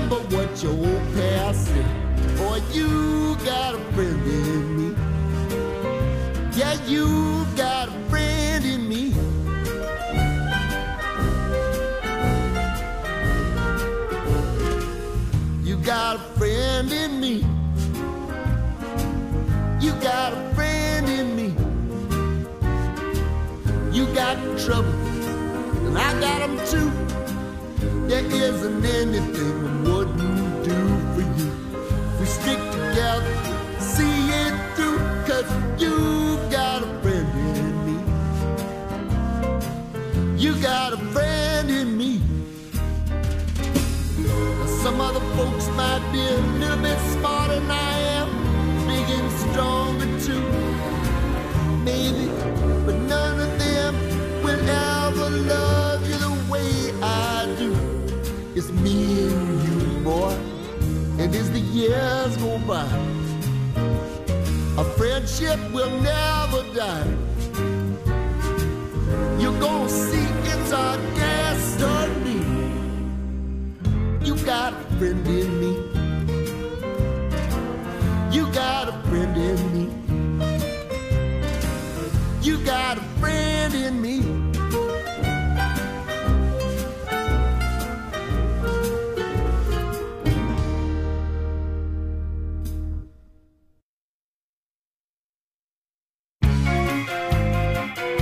remember what your old past said. Boy, you got a friend in me. Yeah, you got a friend in me. You got a friend in me. You got a friend in me. You got trouble, and I got them too. There isn't anything I wouldn't do for you. We stick together, see it through, 'cause you got a friend in me. You got a friend in me. Some other folks might be a little bit smarter than I am, big and stronger too, maybe, but none of them will ever love you the way I do. It's me and you, boy, and as the years go by, a friendship will never die. You're gonna see it's our destiny. You got a friend in me. You got a friend in me. You got a friend in me.